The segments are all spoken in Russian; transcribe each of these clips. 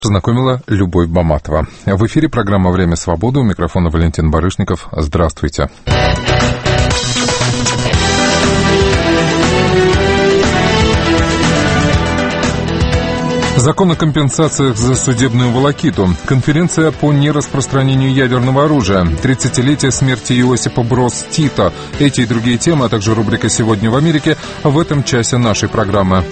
Знакомила Любовь Баматова. В эфире программа «Время свободы». У микрофона Валентин Барышников. Здравствуйте. Закон о компенсациях за судебную волокиту. Конференция по нераспространению ядерного оружия. 30-летие смерти Иосипа Броз Тита. Эти и другие темы, а также рубрика «Сегодня в Америке» в этом часе нашей программы.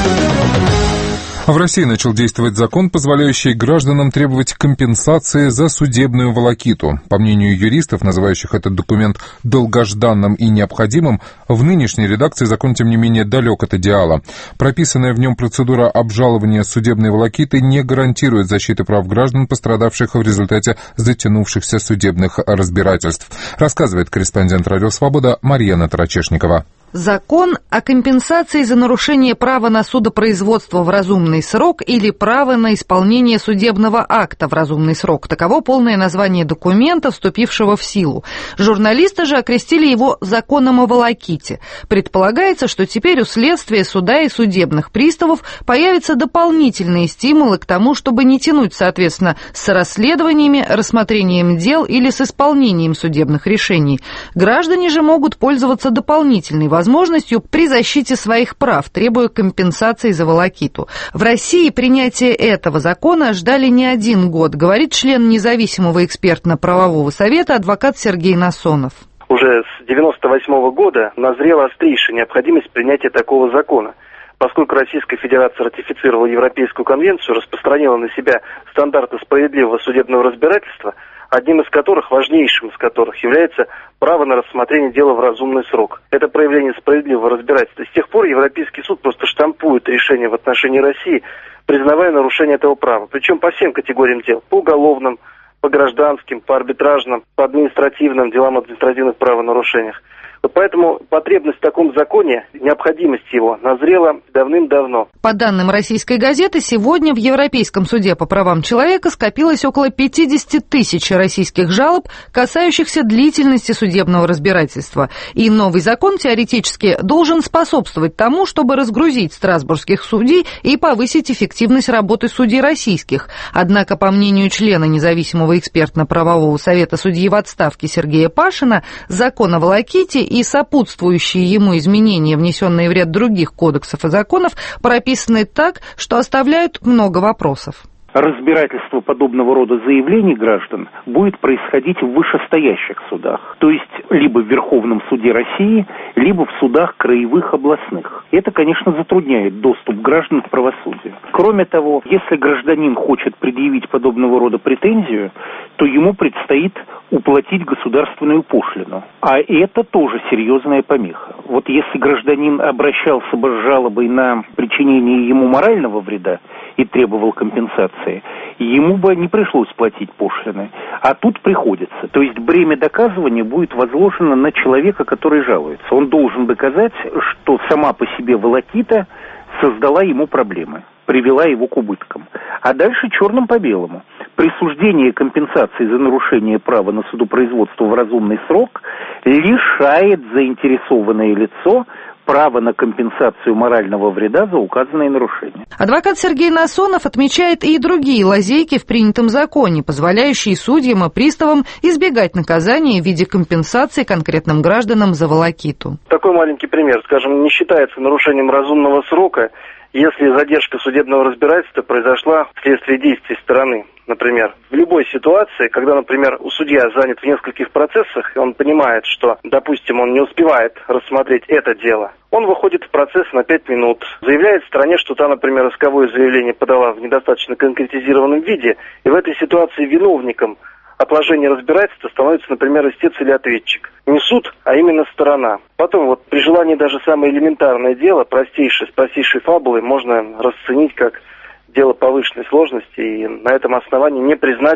В России начал действовать закон, позволяющий гражданам требовать компенсации за судебную волокиту. По мнению юристов, называющих этот документ долгожданным и необходимым, в нынешней редакции закон, тем не менее, далек от идеала. Прописанная в нем процедура обжалования судебной волокиты не гарантирует защиты прав граждан, пострадавших в результате затянувшихся судебных разбирательств, рассказывает корреспондент «Радио Свобода» Марьяна Тарачешникова. Закон о компенсации за нарушение права на судопроизводство в разумный срок или право на исполнение судебного акта в разумный срок. Таково полное название документа, вступившего в силу. Журналисты же окрестили его законом о волоките. Предполагается, что теперь у следствия, суда и судебных приставов появятся дополнительные стимулы к тому, чтобы не тянуть, соответственно, с расследованиями, рассмотрением дел или с исполнением судебных решений. Граждане же могут пользоваться дополнительной возможностью при защите своих прав, требуя компенсации за волокиту. В России принятие этого закона ждали не один год, говорит член независимого экспертно-правового совета адвокат Сергей Насонов. Уже с 1998 года назрела острейшая необходимость принятия такого закона. Поскольку Российская Федерация ратифицировала Европейскую конвенцию, распространила на себя стандарты справедливого судебного разбирательства, одним из которых, важнейшим из которых, является право на рассмотрение дела в разумный срок. Это проявление справедливого разбирательства. С тех пор Европейский суд просто штампует решения в отношении России, признавая нарушение этого права. Причем по всем категориям дел. По уголовным, по гражданским, по арбитражным, по административным делам, административных правонарушениях. Поэтому потребность в таком законе, необходимость его назрела давным-давно. По данным российской газеты, сегодня в Европейском суде по правам человека скопилось около 50 тысяч российских жалоб, касающихся длительности судебного разбирательства. И новый закон теоретически должен способствовать тому, чтобы разгрузить страсбургских судей и повысить эффективность работы судей российских. Однако, по мнению члена независимого экспертно-правового совета судьи в отставке Сергея Пашина, закон о волоките и сопутствующие ему изменения, внесенные в ряд других кодексов и законов, прописаны так, что оставляют много вопросов. Разбирательство подобного рода заявлений граждан будет происходить в вышестоящих судах, то есть либо в Верховном суде России, либо в судах краевых областных. Это, конечно, затрудняет доступ граждан к правосудию. Кроме того, если гражданин хочет предъявить подобного рода претензию, то ему предстоит уплатить государственную пошлину. А это тоже серьезная помеха. Вот если гражданин обращался бы с жалобой на причинение ему морального вреда и требовал компенсации, ему бы не пришлось платить пошлины. А тут приходится. То есть бремя доказывания будет возложено на человека, который жалуется. Он должен доказать, что сама по себе волокита создала ему проблемы, привела его к убыткам. А дальше черным по белому. Присуждение компенсации за нарушение права на судопроизводство в разумный срок лишает заинтересованное лицо право на компенсацию морального вреда за указанные нарушения. Адвокат Сергей Насонов отмечает и другие лазейки в принятом законе, позволяющие судьям и приставам избегать наказания в виде компенсации конкретным гражданам за волокиту. Такой маленький пример. Скажем, не считается нарушением разумного срока, если задержка судебного разбирательства произошла вследствие действий стороны. Например, в любой ситуации, когда, например, судья занят в нескольких процессах, и он понимает, что, допустим, он не успевает рассмотреть это дело, он выходит в процесс на 5 минут, заявляет стороне, что та, например, исковое заявление подала в недостаточно конкретизированном виде, и в этой ситуации виновником отложения разбирательства становится, например, истец или ответчик. Не суд, а именно сторона. Потом, вот при желании даже самое элементарное дело, с простейшей фабулой, можно расценить как дело повышенной сложности и на этом основании не признать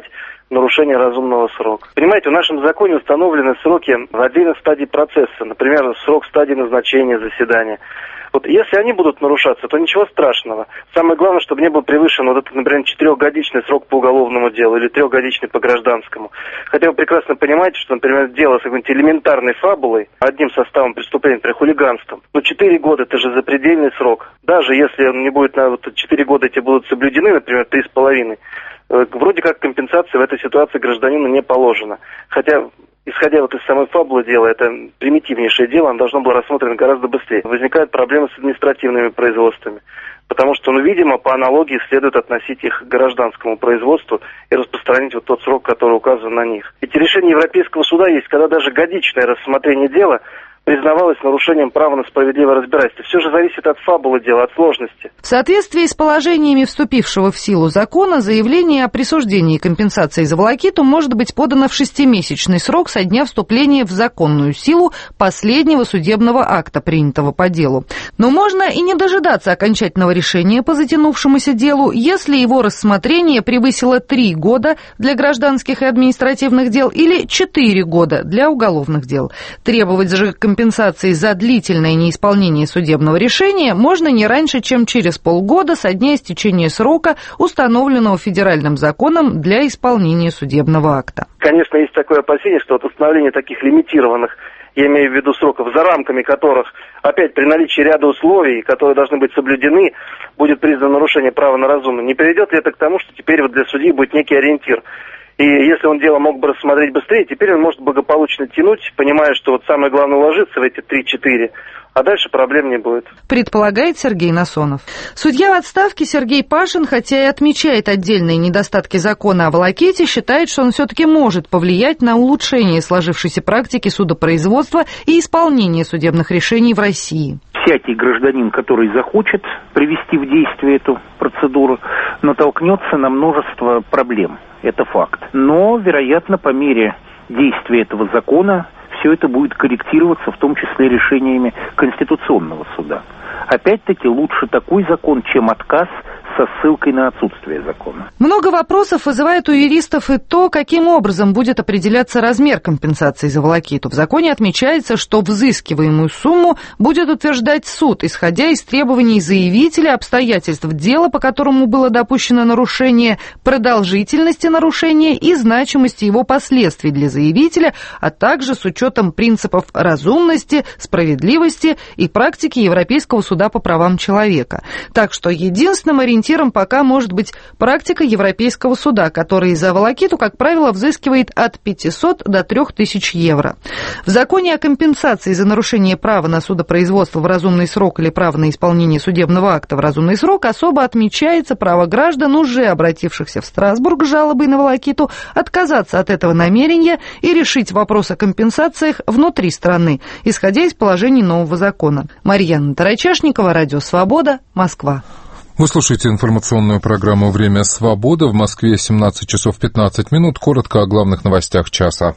нарушения разумного срока. Понимаете, в нашем законе установлены сроки в отдельных стадий процесса, например, срок стадии назначения заседания. Вот если они будут нарушаться, то ничего страшного. Самое главное, чтобы не был превышен вот этот, например, 4-годичный срок по уголовному делу или 3-годичный по гражданскому. Хотя вы прекрасно понимаете, что, например, дело с какой-нибудь элементарной фабулой, одним составом преступления, например, хулиганством, 4 года это же запредельный срок. Даже если он не будет, 4 года эти будут соблюдены, например, 3,5, вроде как компенсация в этой ситуации гражданину не положена. Хотя, исходя из самой фабулы дела, это примитивнейшее дело, оно должно было рассмотрено гораздо быстрее. Возникают проблемы с административными производствами, потому что, видимо, по аналогии следует относить их к гражданскому производству и распространить вот тот срок, который указан на них. Эти решения Европейского суда есть, когда даже годичное рассмотрение дела признавалось нарушением права на справедливое разбирательство. Все же зависит от фабулы дела, от сложности. В соответствии с положениями вступившего в силу закона, заявление о присуждении компенсации за волокиту может быть подано в 6-месячный срок со дня вступления в законную силу последнего судебного акта, принятого по делу. Но можно и не дожидаться окончательного решения по затянувшемуся делу, если его рассмотрение превысило 3 года для гражданских и административных дел или 4 года для уголовных дел. Требовать же компенсации за длительное неисполнение судебного решения можно не раньше, чем через полгода со дня истечения срока, установленного федеральным законом для исполнения судебного акта. Конечно, есть такое опасение, что от установления таких лимитированных, я имею в виду сроков, за рамками которых, опять при наличии ряда условий, которые должны быть соблюдены, будет признано нарушение права на разумное. Не приведет ли это к тому, что теперь для судьи будет некий ориентир? И если он дело мог бы рассмотреть быстрее, теперь он может благополучно тянуть, понимая, что самое главное уложиться в эти 3-4, а дальше проблем не будет. Предполагает Сергей Насонов. Судья в отставке Сергей Пашин, хотя и отмечает отдельные недостатки закона о волоките, считает, что он все-таки может повлиять на улучшение сложившейся практики судопроизводства и исполнения судебных решений в России. Всякий гражданин, который захочет привести в действие эту процедуру, натолкнется на множество проблем. Это факт. Но, вероятно, по мере действия этого закона все это будет корректироваться, в том числе решениями Конституционного суда. Опять-таки, лучше такой закон, чем отказ со ссылкой на отсутствие закона. Много вопросов вызывает у юристов и то, каким образом будет определяться размер компенсации за волокиту. В законе отмечается, что взыскиваемую сумму будет утверждать суд, исходя из требований заявителя, обстоятельств дела, по которому было допущено нарушение, продолжительности нарушения и значимости его последствий для заявителя, а также с учетом принципов разумности, справедливости и практики Европейского суда по правам человека. Так что единственным ориентиром пока может быть практика Европейского суда, который за волокиту, как правило, взыскивает от 500 до 3000 евро. В законе о компенсации за нарушение права на судопроизводство в разумный срок или право на исполнение судебного акта в разумный срок особо отмечается право граждан, уже обратившихся в Страсбург с жалобой на волокиту, отказаться от этого намерения и решить вопрос о компенсациях внутри страны, исходя из положений нового закона. Марьяна Тарачешникова, Радио Свобода, Москва. Вы слушаете информационную программу «Время свободы». В Москве 17 часов 15 минут. Коротко о главных новостях часа.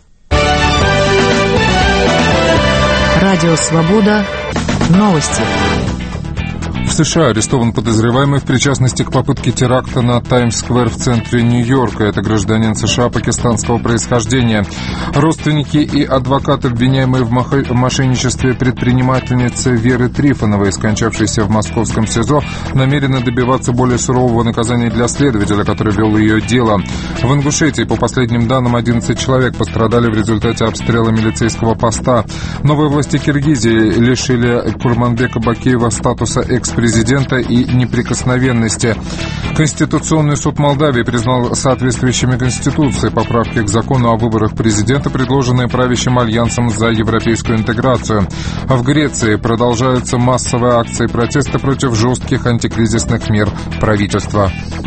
Радио Свобода. Новости. В США арестован подозреваемый в причастности к попытке теракта на Таймс-сквер в центре Нью-Йорка. Это гражданин США пакистанского происхождения. Родственники и адвокат, обвиняемые в мошенничестве предпринимательницы Веры Трифоновой, скончавшейся в московском СИЗО, намерены добиваться более сурового наказания для следователя, который вел ее дело. В Ингушетии, по последним данным, 11 человек пострадали в результате обстрела милицейского поста. Новые власти Киргизии лишили Курманбека Бакиева статуса экс-президента и неприкосновенности. Конституционный суд Молдавии признал соответствующими Конституции поправки к закону о выборах президента, предложенные правящим альянсом за европейскую интеграцию. А в Греции продолжаются массовые акции протеста против жестких антикризисных мер правительства.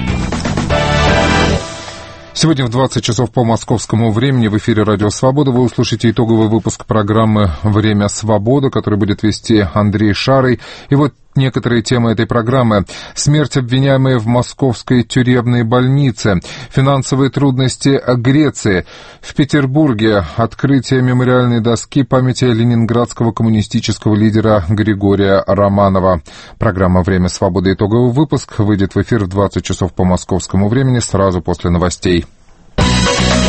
Сегодня в 20 часов по московскому времени в эфире «Радио Свобода» вы услышите итоговый выпуск программы «Время свободы», который будет вести Андрей Шарый. И вот некоторые темы этой программы. Смерть обвиняемой в московской тюремной больнице. Финансовые трудности Греции. В Петербурге открытие мемориальной доски памяти ленинградского коммунистического лидера Григория Романова. Программа «Время свободы». Итоговый выпуск выйдет в эфир в 20 часов по московскому времени сразу после новостей.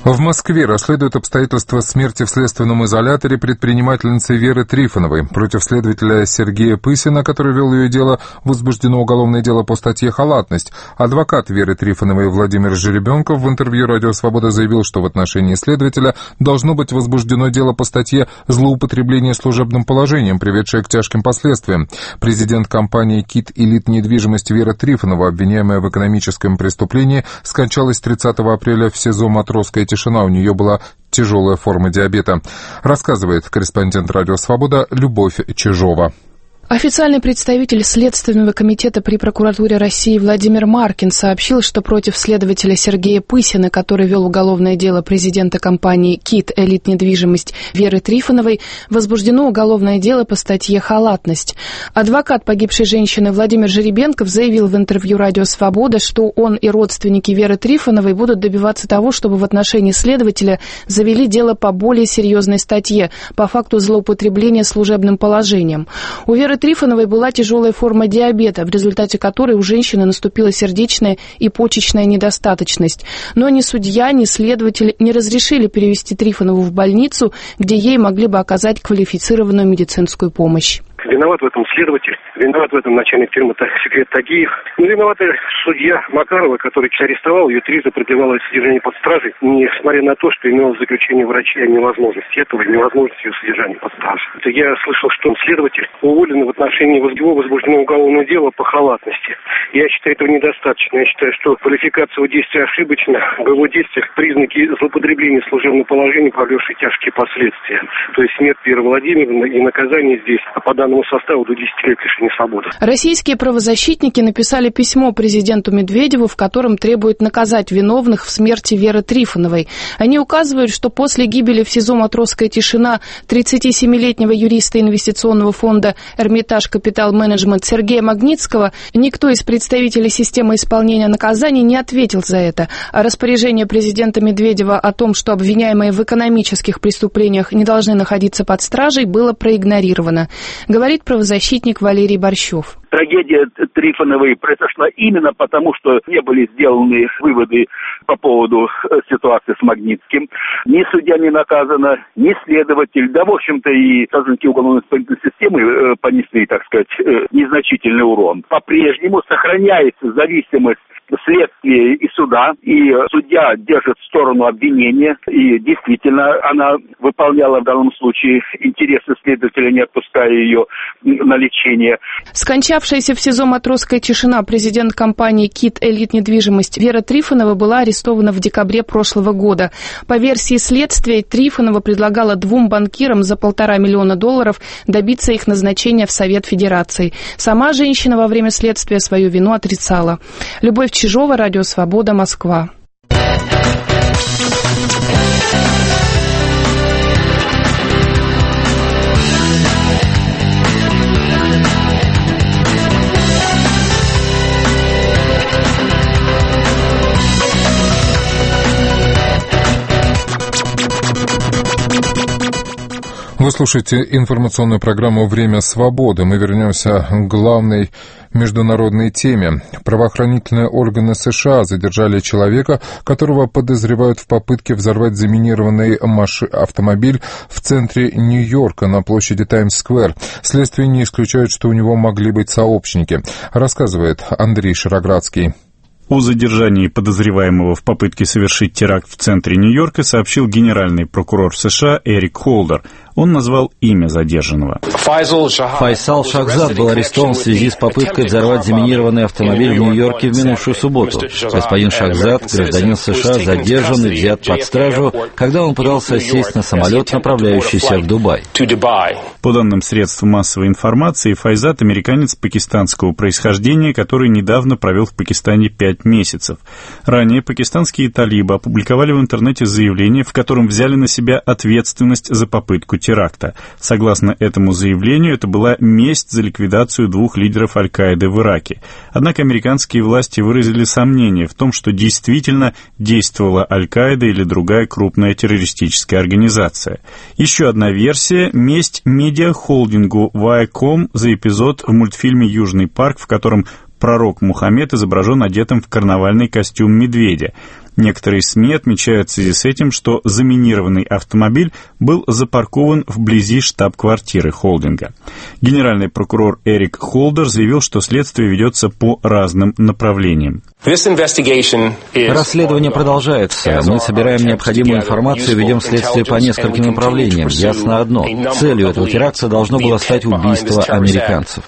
В Москве расследуют обстоятельства смерти в следственном изоляторе предпринимательницы Веры Трифоновой. Против следователя Сергея Пысина, который вел ее дело, возбуждено уголовное дело по статье «Халатность». Адвокат Веры Трифоновой Владимир Жеребенков в интервью «Радио Свобода» заявил, что в отношении следователя должно быть возбуждено дело по статье «Злоупотребление служебным положением, приведшее к тяжким последствиям». Президент компании «КИТ Элит Недвижимость» Вера Трифонова, обвиняемая в экономическом преступлении, скончалась 30 апреля в СИЗО «Матросская тишина». У нее была тяжелая форма диабета. Рассказывает корреспондент «Радио Свобода» Любовь Чижова. Официальный представитель Следственного комитета при прокуратуре России Владимир Маркин сообщил, что против следователя Сергея Пысина, который вел уголовное дело президента компании «КИТ Элит Недвижимость» Веры Трифоновой, возбуждено уголовное дело по статье «Халатность». Адвокат погибшей женщины Владимир Жеребенков заявил в интервью «Радио Свобода», что он и родственники Веры Трифоновой будут добиваться того, чтобы в отношении следователя завели дело по более серьезной статье, по факту злоупотребления служебным положением. У Веры Трифоновой была тяжелая форма диабета, в результате которой у женщины наступила сердечная и почечная недостаточность. Но ни судья, ни следователь не разрешили перевести Трифонову в больницу, где ей могли бы оказать квалифицированную медицинскую помощь. Виноват в этом следователь, виноват в этом начальник фирмы секрет Тагиев. Но виноват и судья Макарова, который арестовал ее, трижды продлевал содержание под стражей, несмотря на то, что имел заключение врача о невозможности этого и невозможности ее содержания под стражей. Я слышал, что следователь уволен в отношении его возбуждено уголовное дело по халатности. Я считаю, этого недостаточно. Я считаю, что квалификация его действия ошибочна. В его действиях признаки злоупотребления служебного положения, повлекшие тяжкие последствия. То есть смерть Веры Владимировны и наказание здесь по данному составу до 10 лет лишения свободы. Российские правозащитники написали письмо президенту Медведеву, в котором требуют наказать виновных в смерти Веры Трифоновой. Они указывают, что после гибели в СИЗО «Матросская тишина» 37-летнего юриста инвестиционного фонда «Эрмитаж Капитал Менеджмент» Сергея Магнитского никто из представителей системы исполнения наказаний не ответил за это. А распоряжение президента Медведева о том, что обвиняемые в экономических преступлениях не должны находиться под стражей, было проигнорировано, говорит правозащитник Валерий Борщев. Трагедия Трифоновой произошла именно потому, что не были сделаны выводы по поводу ситуации с Магнитским. Ни судья не наказана, ни следователь, да, в общем-то, и сотрудники уголовно-исполнительной системы понесли, так сказать, незначительный урон. По-прежнему сохраняется зависимость следствия и суда, и судья держит сторону обвинения, и действительно она выполняла в данном случае интересы следователя, не отпуская ее на лечение. Скончавшаяся в СИЗО «Матросская тишина» президент компании «КИТ Элит Недвижимость» Вера Трифонова была арестована в декабре прошлого года. По версии следствия, Трифонова предлагала двум банкирам за $1,5 миллиона добиться их назначения в Совет Федерации. Сама женщина во время следствия свою вину отрицала. Любовь Чижова, Радио Свобода, Москва. Вы слушаете информационную программу «Время свободы». Мы вернемся к главной международной теме. Правоохранительные органы США задержали человека, которого подозревают в попытке взорвать заминированный автомобиль в центре Нью-Йорка на площади Таймс-сквер. Следствие не исключает, что у него могли быть сообщники. Рассказывает Андрей Широградский. О задержании подозреваемого в попытке совершить теракт в центре Нью-Йорка сообщил генеральный прокурор США Эрик Холдер. Он назвал имя задержанного. Файсал Шахзад был арестован в связи с попыткой взорвать заминированный автомобиль в Нью-Йорке в минувшую субботу. Господин Шахзад, гражданин США, задержан и взят под стражу, когда он пытался сесть на самолет, направляющийся в Дубай. По данным средств массовой информации, Файзат — американец пакистанского происхождения, который недавно провел в Пакистане 5 месяцев. Ранее пакистанские талибы опубликовали в интернете заявление, в котором взяли на себя ответственность за попытку теракта. Согласно этому заявлению, это была месть за ликвидацию 2 лидеров Аль-Каиды в Ираке. Однако американские власти выразили сомнение в том, что действительно действовала Аль-Каида или другая крупная террористическая организация. Еще одна версия – месть медиахолдингу Viacom за эпизод в мультфильме «Южный парк», в котором Пророк Мухаммед изображен одетым в карнавальный костюм медведя. Некоторые СМИ отмечают в связи с этим, что заминированный автомобиль был запаркован вблизи штаб-квартиры холдинга. Генеральный прокурор Эрик Холдер заявил, что следствие ведется по разным направлениям. Расследование продолжается. Мы собираем необходимую информацию и ведем следствие по нескольким направлениям. Ясно одно. Целью этого теракта должно было стать убийство американцев.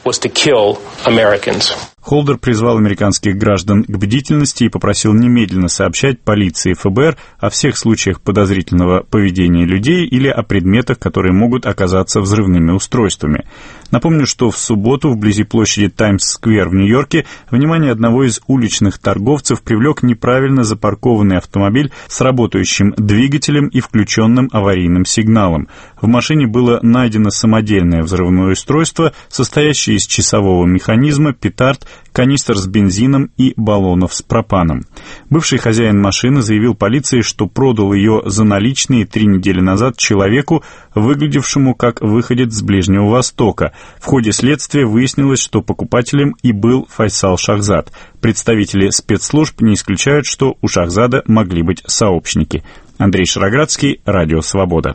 Холдер призвал американских граждан к бдительности и попросил немедленно сообщать полиции и ФБР о всех случаях подозрительного поведения людей или о предметах, которые могут оказаться взрывными устройствами. Напомню, что в субботу вблизи площади Таймс-сквер в Нью-Йорке внимание одного из уличных торговцев привлек неправильно запаркованный автомобиль с работающим двигателем и включенным аварийным сигналом. В машине было найдено самодельное взрывное устройство, состоящее из часового механизма, петард, канистр с бензином и баллонов с пропаном. Бывший хозяин машины заявил полиции, что продал ее за наличные 3 недели назад человеку, выглядевшему как выходец с Ближнего Востока. В ходе следствия выяснилось, что покупателем и был Файсал Шахзад. Представители спецслужб не исключают, что у Шахзада могли быть сообщники. Андрей Шароградский, Радио Свобода.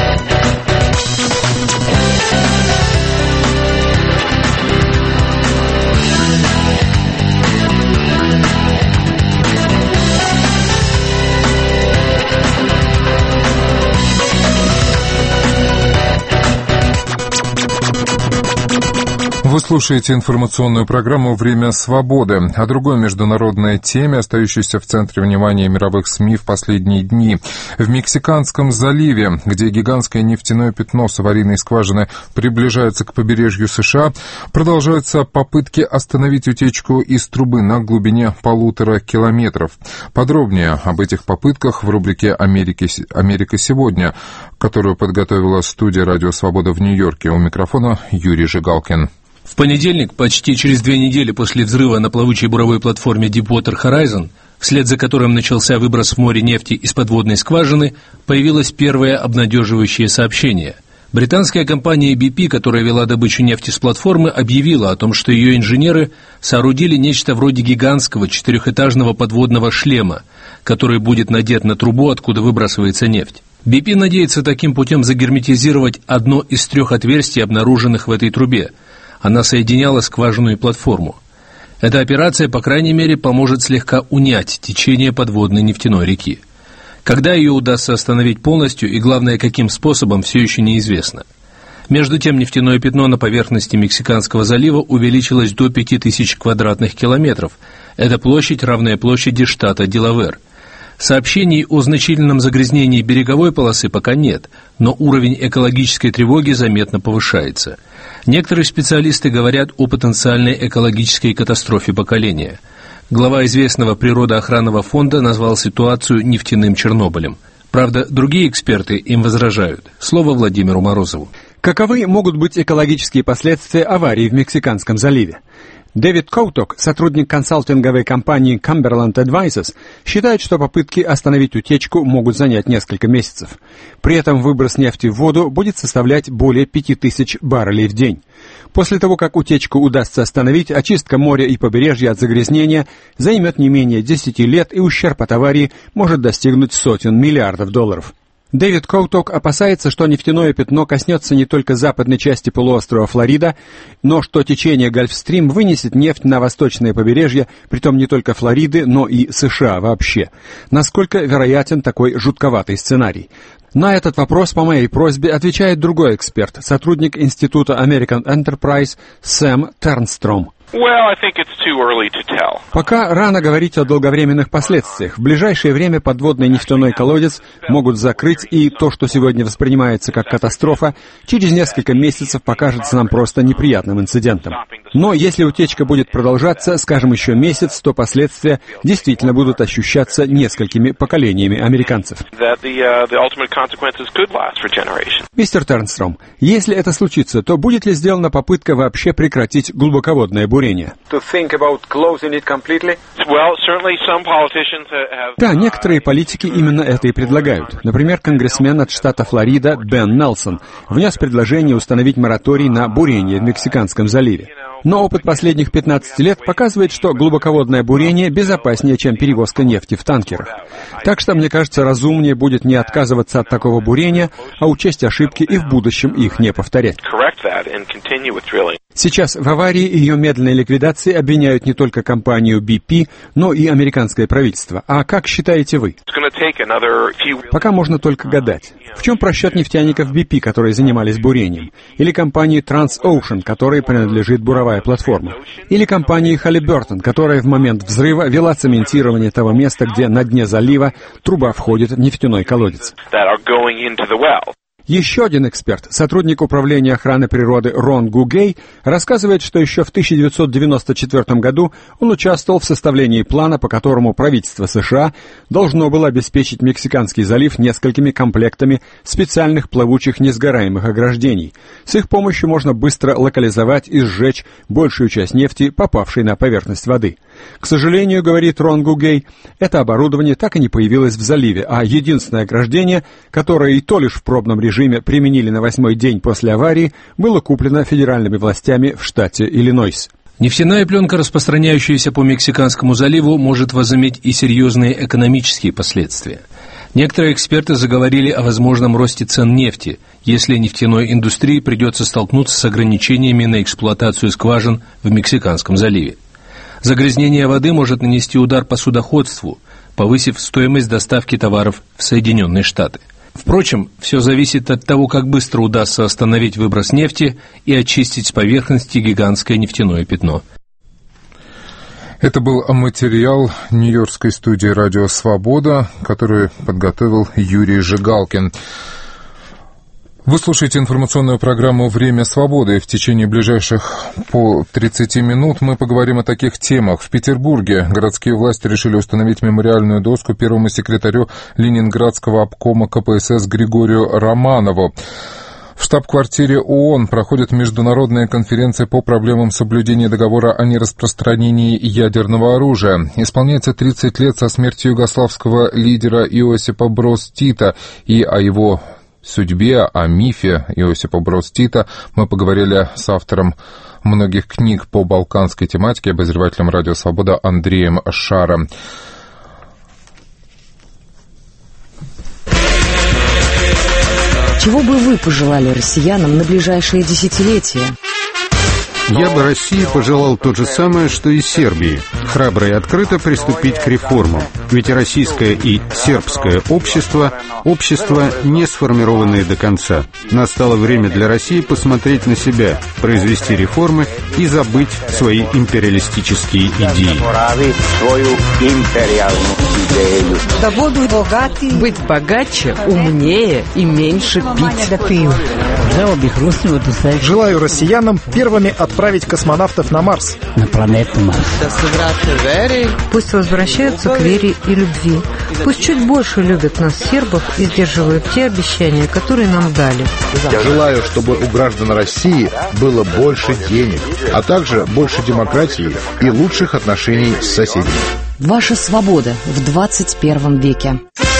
Вы слушаете информационную программу «Время свободы». О другой международной теме, остающейся в центре внимания мировых СМИ в последние дни. В Мексиканском заливе, где гигантское нефтяное пятно с аварийной скважины приближается к побережью США, продолжаются попытки остановить утечку из трубы на глубине 1,5 километров. Подробнее об этих попытках в рубрике «Америка сегодня», которую подготовила студия «Радио Свобода» в Нью-Йорке. У микрофона Юрий Жигалкин. В понедельник, почти через 2 недели после взрыва на плавучей буровой платформе Deepwater Horizon, вслед за которым начался выброс в море нефти из подводной скважины, появилось первое обнадеживающее сообщение. Британская компания BP, которая вела добычу нефти с платформы, объявила о том, что ее инженеры соорудили нечто вроде гигантского 4-этажного подводного шлема, который будет надет на трубу, откуда выбрасывается нефть. BP надеется таким путем загерметизировать одно из 3 отверстий, обнаруженных в этой трубе. Она соединяла скважину и платформу. Эта операция, по крайней мере, поможет слегка унять течение подводной нефтяной реки. Когда ее удастся остановить полностью и, главное, каким способом, все еще неизвестно. Между тем, нефтяное пятно на поверхности Мексиканского залива увеличилось до 5000 квадратных километров. Это площадь, равная площади штата Делавэр. Сообщений о значительном загрязнении береговой полосы пока нет, но уровень экологической тревоги заметно повышается. Некоторые специалисты говорят о потенциальной экологической катастрофе поколения. Глава известного природоохранного фонда назвал ситуацию нефтяным Чернобылем. Правда, другие эксперты им возражают. Слово Владимиру Морозову. Каковы могут быть экологические последствия аварии в Мексиканском заливе? Дэвид Коуток, сотрудник консалтинговой компании Cumberland Advisors, считает, что попытки остановить утечку могут занять несколько месяцев. При этом выброс нефти в воду будет составлять более 5000 баррелей в день. После того, как утечку удастся остановить, очистка моря и побережья от загрязнения займет не менее 10 лет, и ущерб от аварии может достигнуть сотен миллиардов долларов. Дэвид Коуток опасается, что нефтяное пятно коснется не только западной части полуострова Флорида, но что течение Гольфстрим вынесет нефть на восточное побережье, притом не только Флориды, но и США вообще. Насколько вероятен такой жутковатый сценарий? На этот вопрос по моей просьбе отвечает другой эксперт, сотрудник Института American Enterprise Сэм Тернстром. Пока рано говорить о долговременных последствиях. В ближайшее время подводный нефтяной колодец могут закрыть, и то, что сегодня воспринимается как катастрофа, через несколько месяцев покажется нам просто неприятным инцидентом. Но если утечка будет продолжаться, скажем, еще месяц, то последствия действительно будут ощущаться несколькими поколениями американцев. Мистер Тернстром, если это случится, то будет ли сделана попытка вообще прекратить глубоководное бурение? Да, некоторые политики именно это и предлагают. Например, конгрессмен от штата Флорида Бен Нелсон внес предложение установить мораторий на бурение в Мексиканском заливе. Но опыт последних 15 лет показывает, что глубоководное бурение безопаснее, чем перевозка нефти в танкерах. Так что, мне кажется, разумнее будет не отказываться от такого бурения, а учесть ошибки и в будущем их не повторять. Сейчас в аварии и ее медленной ликвидации обвиняют не только компанию BP, но и американское правительство. А как считаете вы? Пока можно только гадать. В чем просчет нефтяников BP, которые занимались бурением? Или компании TransOcean, которой принадлежит буровая платформа? Или компании Halliburton, которая в момент взрыва вела цементирование того места, где на дне залива труба входит в нефтяной колодец? Еще один эксперт, сотрудник Управления охраны природы Рон Гугей, рассказывает, что еще в 1994 году он участвовал в составлении плана, по которому правительство США должно было обеспечить Мексиканский залив несколькими комплектами специальных плавучих несгораемых ограждений. С их помощью можно быстро локализовать и сжечь большую часть нефти, попавшей на поверхность воды. К сожалению, говорит Рон Гугей, это оборудование так и не появилось в заливе, а единственное ограждение, которое и то лишь в пробном режиме применили на 8-й день после аварии, было куплено федеральными властями в штате Иллинойс. Нефтяная пленка, распространяющаяся по Мексиканскому заливу, может возыметь и серьезные экономические последствия. Некоторые эксперты заговорили о возможном росте цен нефти, если нефтяной индустрии придется столкнуться с ограничениями на эксплуатацию скважин в Мексиканском заливе. Загрязнение воды может нанести удар по судоходству, повысив стоимость доставки товаров в Соединенные Штаты. Впрочем, все зависит от того, как быстро удастся остановить выброс нефти и очистить с поверхности гигантское нефтяное пятно. Это был материал нью-йоркской студии «Радио Свобода», который подготовил Юрий Жигалкин. Вы слушаете информационную программу «Время свободы». В течение ближайших 30 минут мы поговорим о таких темах. В Петербурге городские власти решили установить мемориальную доску первому секретарю Ленинградского обкома КПСС Григорию Романову. В штаб-квартире ООН проходит международная конференция по проблемам соблюдения договора о нераспространении ядерного оружия. Исполняется 30 лет со смерти югославского лидера Иосипа Броз Тита, и о его судьбе, о мифе Иосипа Броз Тита мы поговорили с автором многих книг по балканской тематике, обозревателем «Радио Свобода» Андреем Шаром. Чего бы вы пожелали россиянам на ближайшие десятилетия? Я бы России пожелал то же самое, что и Сербии. Храбро и открыто приступить к реформам. Ведь российское и сербское общество не сформированные до конца. Настало время для России посмотреть на себя, произвести реформы и забыть свои империалистические идеи. Быть богаче, умнее и меньше пить. Желаю россиянам первыми отправить космонавтов на Марс. На планету Марс. Пусть возвращаются к вере и любви. Пусть чуть больше любят нас, сербов, и сдерживают те обещания, которые нам дали. Я желаю, чтобы у граждан России было больше денег, а также больше демократии и лучших отношений с соседями. Ваша свобода в 21 веке.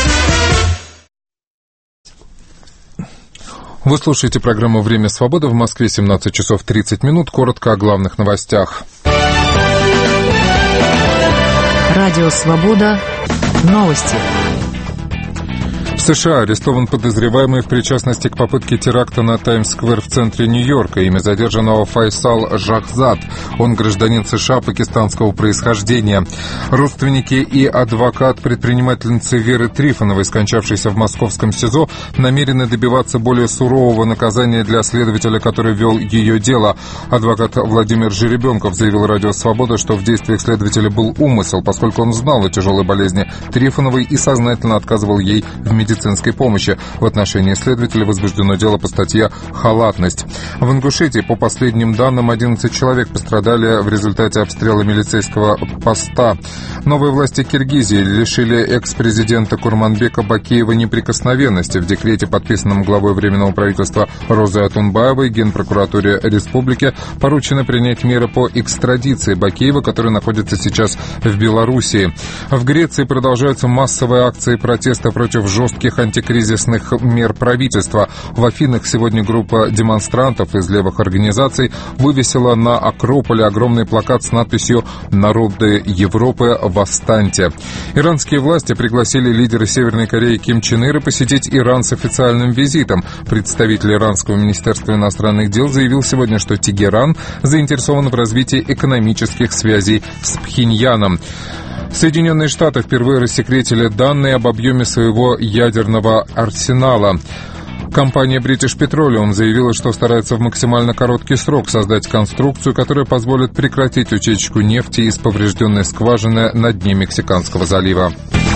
Вы слушаете программу «Время свободы». В Москве 17 часов 30 минут. Коротко о главных новостях. Радио «Свобода». Новости. В США арестован подозреваемый в причастности к попытке теракта на Таймс-сквер в центре Нью-Йорка. Имя задержанного Файсал Жахзад. Он гражданин США пакистанского происхождения. Родственники и адвокат предпринимательницы Веры Трифоновой, скончавшейся в московском СИЗО, намерены добиваться более сурового наказания для следователя, который вел ее дело. Адвокат Владимир Жеребенков заявил «Радио Свобода», что в действиях следователя был умысел, поскольку он знал о тяжелой болезни Трифоновой и сознательно отказывал ей в медицинской помощи. В отношении следователя возбуждено дело по статье «Халатность». В Ингушетии, по последним данным, 11 человек пострадали в результате обстрела милицейского поста. Новые власти Киргизии лишили экс-президента Курманбека Бакиева неприкосновенности. В декрете, подписанном главой Временного правительства Розой Атунбаевой, Генпрокуратуре республики поручено принять меры по экстрадиции Бакиева, который находится сейчас в Белоруссии. В Греции продолжаются массовые акции протеста против жесткого жестких антикризисных мер правительства. В Афинах сегодня группа демонстрантов из левых организаций вывесила на Акрополе огромный плакат с надписью «Народы Европы, восстаньте». Иранские власти пригласили лидера Северной Кореи Ким Чен Ира посетить Иран с официальным визитом. Представитель иранского министерства иностранных дел заявил сегодня, что Тегеран заинтересован в развитии экономических связей с Пхеньяном. Соединенные Штаты впервые рассекретили данные об объеме своего ядерного арсенала. Компания British Petroleum заявила, что старается в максимально короткий срок создать конструкцию, которая позволит прекратить утечку нефти из поврежденной скважины на дне Мексиканского залива.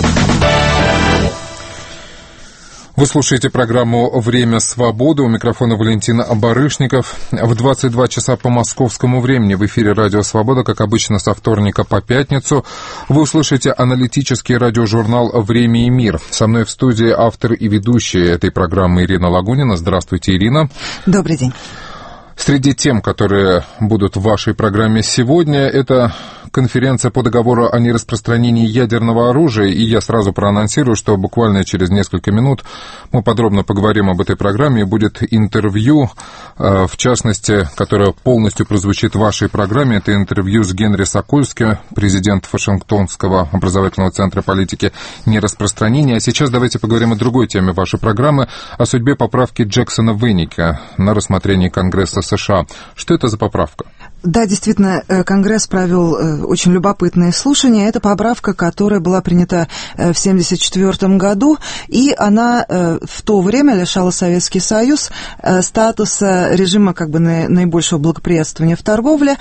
Вы слушаете программу «Время свободы». У микрофона Валентин Барышников. В 22 часа по московскому времени в эфире «Радио Свобода», как обычно, со вторника по пятницу. Вы услышите аналитический радиожурнал «Время и мир». Со мной в студии автор и ведущая этой программы Ирина Лагунина. Здравствуйте, Ирина. Добрый день. Среди тем, которые будут в вашей программе сегодня, это конференция по договору о нераспространении ядерного оружия, и я сразу проанонсирую, что буквально через несколько минут мы подробно поговорим об этой программе, и будет интервью, в частности, которое полностью прозвучит в вашей программе, это интервью с Генри Сокольским, президент Вашингтонского образовательного центра политики нераспространения. А сейчас давайте поговорим о другой теме вашей программы, о судьбе поправки Джексона-Веника на рассмотрение Конгресса США. Что это за поправка? Да, действительно, Конгресс провел очень любопытные слушания. Это поправка, которая была принята в 1974 году, и она в то время лишала Советский Союз статуса режима как бы наибольшего благоприятствования в торговле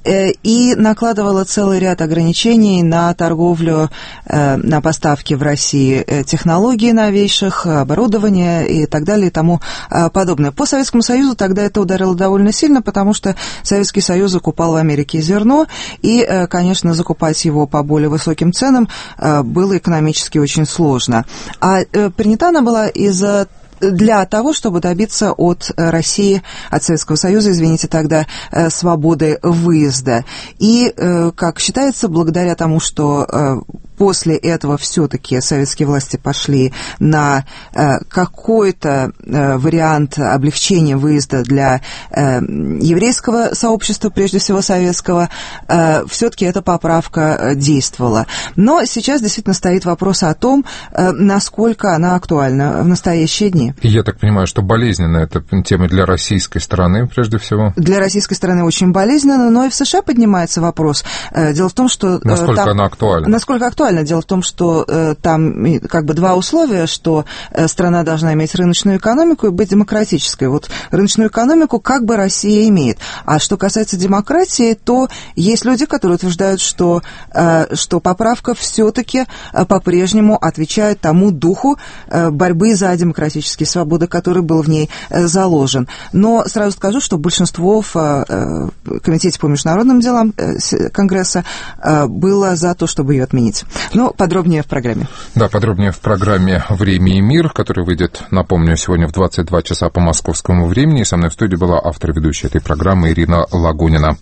и накладывала целый ряд ограничений на торговлю, на поставки в России технологий новейших, оборудования и так далее и тому подобное. По Советскому Союзу тогда это ударило довольно сильно, потому что Советский Союз закупал в Америке зерно, и, конечно, закупать его по более высоким ценам было экономически очень сложно. А принята она была для того, чтобы добиться от России, от Советского Союза, извините, тогда свободы выезда. И, как считается, благодаря тому, что после этого все-таки советские власти пошли на какой-то вариант облегчения выезда для еврейского сообщества, прежде всего советского, все-таки эта поправка действовала. Но сейчас действительно стоит вопрос о том, насколько она актуальна в настоящие дни. Я так понимаю, что болезненная эта тема для российской стороны, прежде всего? Для российской стороны очень болезненно, но и в США поднимается вопрос. Дело в том, что... Насколько она актуальна? Насколько актуальна? Дело в том, что там как бы два условия, что страна должна иметь рыночную экономику и быть демократической. Вот рыночную экономику как бы Россия имеет. А что касается демократии, то есть люди, которые утверждают, что поправка все-таки по-прежнему отвечает тому духу борьбы за демократические свободы, который был в ней заложен. Но сразу скажу, что большинство в Комитете по международным делам Конгресса было за то, чтобы ее отменить. Но подробнее в программе. Да, подробнее в программе «Время и мир», которая выйдет, напомню, сегодня в 22 часа по московскому времени. И со мной в студии была автор и ведущая этой программы Ирина Лагунина.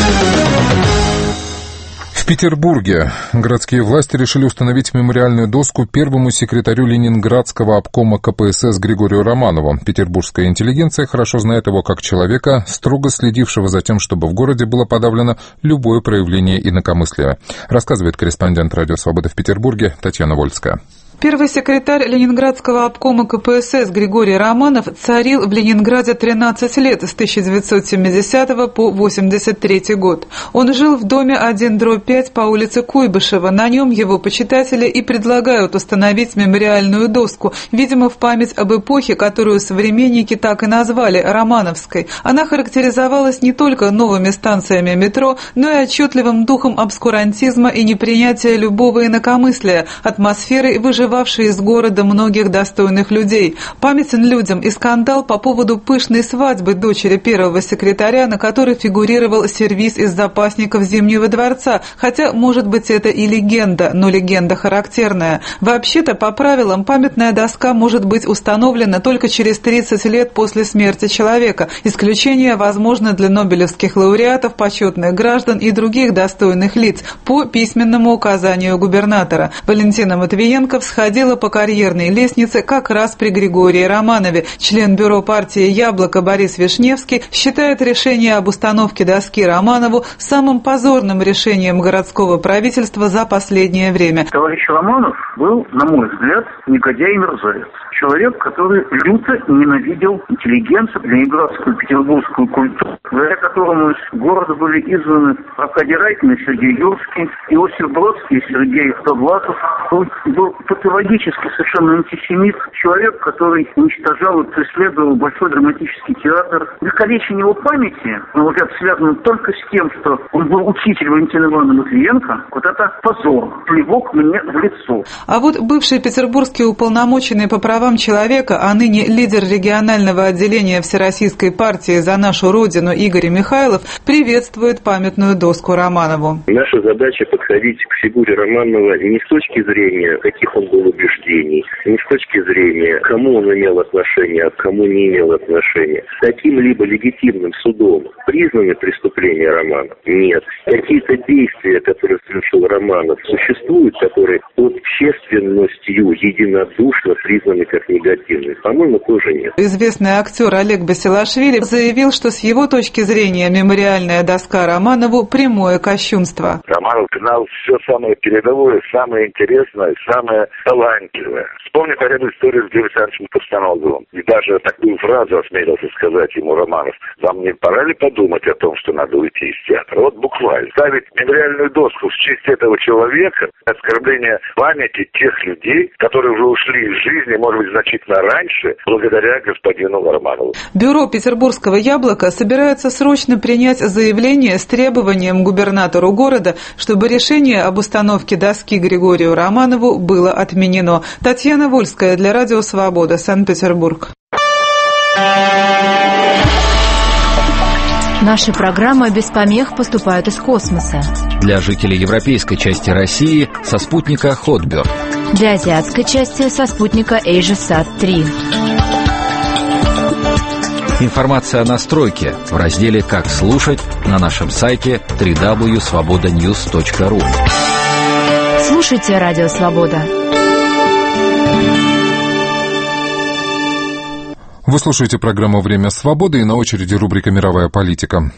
В Петербурге городские власти решили установить мемориальную доску первому секретарю Ленинградского обкома КПСС Григорию Романову. Петербургская интеллигенция хорошо знает его как человека, строго следившего за тем, чтобы в городе было подавлено любое проявление инакомыслия. Рассказывает корреспондент «Радио Свобода» в Петербурге Татьяна Вольская. Первый секретарь Ленинградского обкома КПСС Григорий Романов царил в Ленинграде 13 лет, с 1970 по 1983 год. Он жил в доме 1/5 по улице Куйбышева. На нем его почитатели и предлагают установить мемориальную доску, видимо, в память об эпохе, которую современники так и назвали Романовской. Она характеризовалась не только новыми станциями метро, но и отчетливым духом обскурантизма и непринятия любого инакомыслия, атмосферой выживания из города многих достойных людей. Памятен людям и скандал по поводу пышной свадьбы дочери первого секретаря, на которой фигурировал сервиз из запасников Зимнего дворца, хотя, может быть, это и легенда, но легенда характерная. Вообще-то, по правилам, памятная доска может быть установлена только через 30 лет после смерти человека. Исключение возможно для нобелевских лауреатов, почетных граждан и других достойных лиц по письменному указанию губернатора. Валентина Матвиенко, восходила по карьерной лестнице как раз при Григории Романове. Член бюро партии «Яблоко» Борис Вишневский считает решение об установке доски Романову самым позорным решением городского правительства за последнее время. Товарищ Романов был, на мой взгляд, негодяй и мерзавец. Человек, который люто ненавидел интеллигенцию, ленинградскую, петербургскую культуру, благодаря которому из города были изгнаны Аркадий Райкин и Сергей Юрский, Иосиф Бродский и Сергей Довлатов. Он был патологически совершенно антисемит, человек, который уничтожал и преследовал Большой драматический театр. Увековечение его памяти, на мой взгляд, связано только с тем, что он был учитель Валентина Ивановна Матвиенко. Вот это позор, плевок мне в лицо. А вот бывший петербургский уполномоченный по правам человека, а ныне лидер регионального отделения Всероссийской партии «За нашу Родину» Игорь Михайлов приветствует памятную доску Романову. Наша задача подходить к фигуре Романова не с точки зрения, каких он был убеждений, не с точки зрения, к кому он имел отношение, а к кому не имел отношения. Каким-либо легитимным судом признаны преступления Романова? Нет. Какие-то действия, которые совершил Романов, существуют, которые общественностью единодушно признаны как негативные? По-моему, тоже нет. Известный актер Олег Басилашвили заявил, что с его точки зрения мемориальная доска Романову – прямое кощунство. Романов знал все самое передовое, самое интересное, самое талантливое. Вспомни хотя бы историю с Георгием Александровичем Постановиловым. И даже такую фразу осмелился сказать ему Романов: «Вам не пора ли подумать о том, что надо уйти из театра?» Вот буквально. Ставить мемориальную доску в честь этого человека – оскорбление памяти тех людей, которые уже ушли из жизни, может быть, значительно раньше, благодаря господину Романову. Бюро петербургского «Яблока» собирается срочно принять заявление с требованием губернатору города, чтобы решение об установке доски Григорию Романову было отменено. Татьяна Вольская для Радио Свобода, Санкт-Петербург. Наши программы без помех поступают из космоса. Для жителей европейской части России со спутника Hotbird. Для азиатской части со спутника AsiaSat-3. Информация о настройке в разделе «Как слушать» на нашем сайте www.svobodanews.ru. Слушайте Радио Свобода. Вы слушаете программу «Время свободы», и на очереди рубрика «Мировая политика».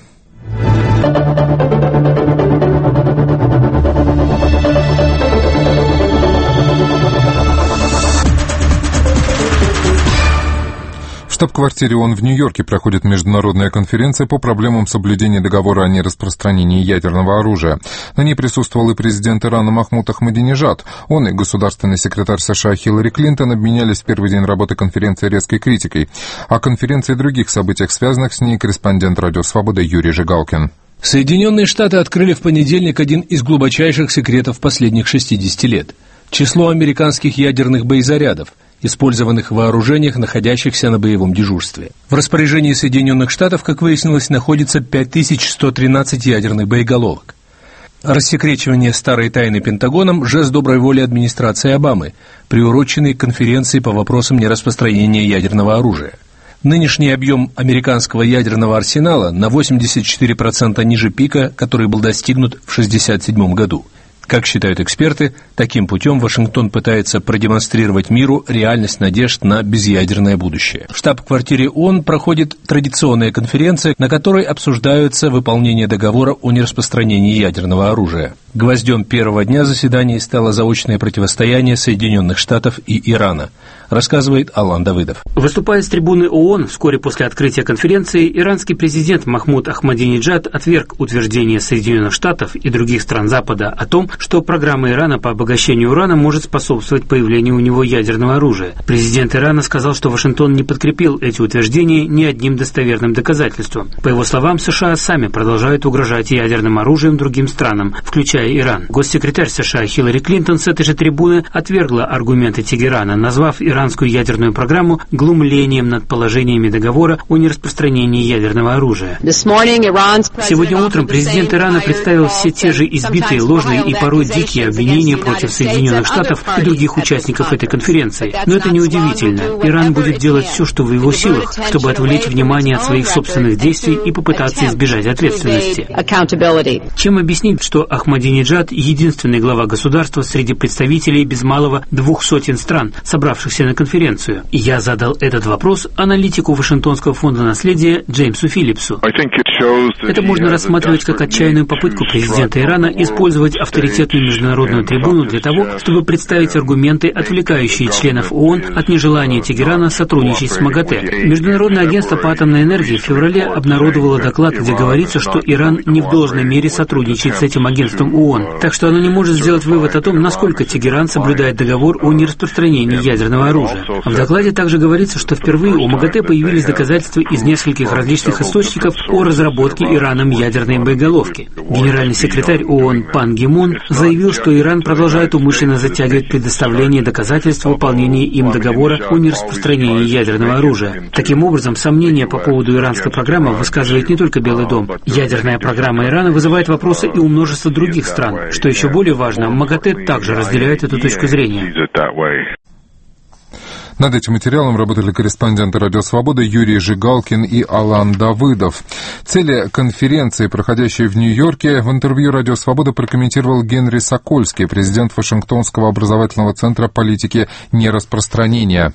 В штаб-квартире ООН в Нью-Йорке проходит международная конференция по проблемам соблюдения договора о нераспространении ядерного оружия. На ней присутствовал и президент Ирана Махмуд Ахмадинежад. Он и государственный секретарь США Хиллари Клинтон обменялись в первый день работы конференции резкой критикой. О конференции и других событиях, связанных с ней, корреспондент «Радио Свобода» Юрий Жигалкин. Соединенные Штаты открыли в понедельник один из глубочайших секретов последних 60 лет. Число американских ядерных боезарядов, использованных в вооружениях, находящихся на боевом дежурстве. В распоряжении Соединенных Штатов, как выяснилось, находится 5113 ядерных боеголовок. Рассекречивание старой тайны Пентагоном – жест доброй воли администрации Обамы, приуроченный к конференции по вопросам нераспространения ядерного оружия. Нынешний объем американского ядерного арсенала на 84% ниже пика, который был достигнут в 1967 году. Как считают эксперты, таким путем Вашингтон пытается продемонстрировать миру реальность надежд на безъядерное будущее. В штаб-квартире ООН проходит традиционная конференция, на которой обсуждается выполнение договора о нераспространении ядерного оружия. Гвоздем первого дня заседания стало заочное противостояние Соединенных Штатов и Ирана, рассказывает Алан Давыдов. Выступая с трибуны ООН вскоре после открытия конференции, иранский президент Махмуд Ахмадинеджад отверг утверждение Соединенных Штатов и других стран Запада о том, что программа Ирана по обогащению урана может способствовать появлению у него ядерного оружия. Президент Ирана сказал, что Вашингтон не подкрепил эти утверждения ни одним достоверным доказательством. По его словам, США сами продолжают угрожать ядерным оружием другим странам, включая Иран. Госсекретарь США Хиллари Клинтон с этой же трибуны отвергла аргументы Тегерана, назвав иранскую ядерную программу глумлением над положениями договора о нераспространении ядерного оружия. Сегодня утром президент Ирана представил все те же избитые, ложные и порой дикие обвинения против Соединенных Штатов и других участников этой конференции. Но это неудивительно. Иран будет делать все, что в его силах, чтобы отвлечь внимание от своих собственных действий и попытаться избежать ответственности. Чем объяснить, что Ахмадинеджад Ахмадинеджад – единственный глава государства среди представителей без малого 200 стран, собравшихся на конференцию. И я задал этот вопрос аналитику Вашингтонского фонда наследия Джеймсу Филлипсу. Это можно рассматривать как отчаянную попытку президента Ирана использовать авторитетную международную трибуну для того, чтобы представить аргументы, отвлекающие членов ООН от нежелания Тегерана сотрудничать с МАГАТЭ. Международное агентство по атомной энергии в феврале обнародовало доклад, где говорится, что Иран не в должной мере сотрудничает с этим агентством ООН, так что оно не может сделать вывод о том, насколько Тегеран соблюдает договор о нераспространении ядерного оружия. В докладе также говорится, что впервые у МАГАТЭ появились доказательства из нескольких различных источников о разработке Ираном ядерной боеголовки. Генеральный секретарь ООН Пан Ги Мун заявил, что Иран продолжает умышленно затягивать предоставление доказательств выполнения им договора о нераспространении ядерного оружия. Таким образом, сомнения по поводу иранской программы высказывает не только Белый дом. Ядерная программа Ирана вызывает вопросы и у множества других стран. Что еще более важно, МАГАТЭ также разделяет эту точку зрения. Над этим материалом работали корреспонденты «Радио Свобода» Юрий Жигалкин и Алан Давыдов. Цели конференции, проходящей в Нью-Йорке, в интервью «Радио Свобода» прокомментировал Генри Сокольский, президент Вашингтонского образовательного центра политики нераспространения.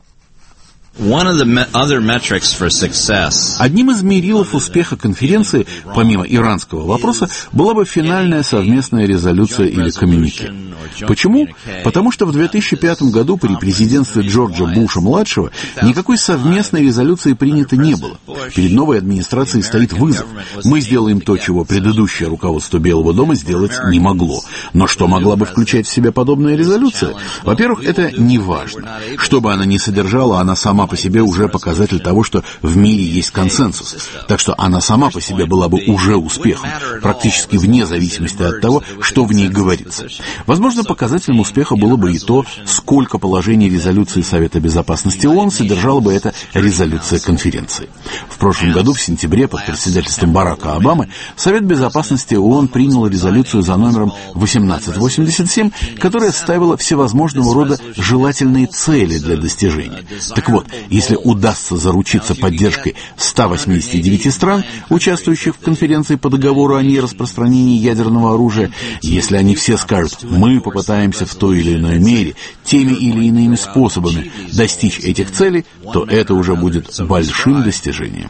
Одним из мерилов успеха конференции, помимо иранского вопроса, была бы финальная совместная резолюция или коммюнике. Почему? Потому что в 2005 году при президентстве Джорджа Буша-младшего никакой совместной резолюции принято не было. Перед новой администрацией стоит вызов. Мы сделаем то, чего предыдущее руководство Белого дома сделать не могло. Но что могла бы включать в себя подобная резолюция? Во-первых, это не важно. Что бы она ни содержала, она сама по себе уже показатель того, что в мире есть консенсус. Так что она сама по себе была бы уже успехом, практически вне зависимости от того, что в ней говорится. Возможно, показателем успеха было бы и то, сколько положений резолюции Совета Безопасности ООН содержала бы эта резолюция конференции. В прошлом году, в сентябре, под председательством Барака Обамы, Совет Безопасности ООН принял резолюцию за номером 1887, которая ставила всевозможного рода желательные цели для достижения. Так вот, если удастся заручиться поддержкой 189 стран, участвующих в конференции по договору о нераспространении ядерного оружия, если они все скажут «мы попытаемся в той или иной мере, теми или иными способами достичь этих целей», то это уже будет большим достижением.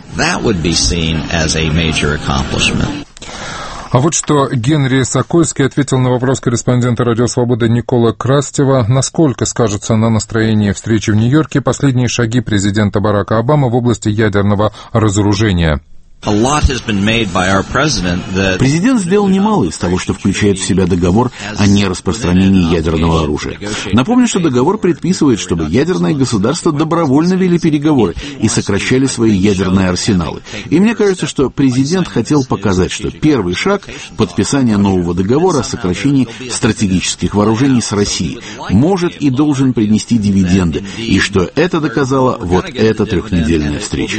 А вот что Генри Сокольский ответил на вопрос корреспондента «Радио Свобода» Никола Крастева. Насколько скажутся на настроении встречи в Нью-Йорке последние шаги президента Барака Обамы в области ядерного разоружения? Президент сделал немало из того, что включает в себя договор о нераспространении ядерного оружия. Напомню, что договор предписывает, чтобы ядерные государства добровольно вели переговоры и сокращали свои ядерные арсеналы. И мне кажется, что президент хотел показать, что первый шаг — подписание нового договора о сокращении стратегических вооружений с Россией — может и должен принести дивиденды, и что это доказала вот эта трехнедельная встреча.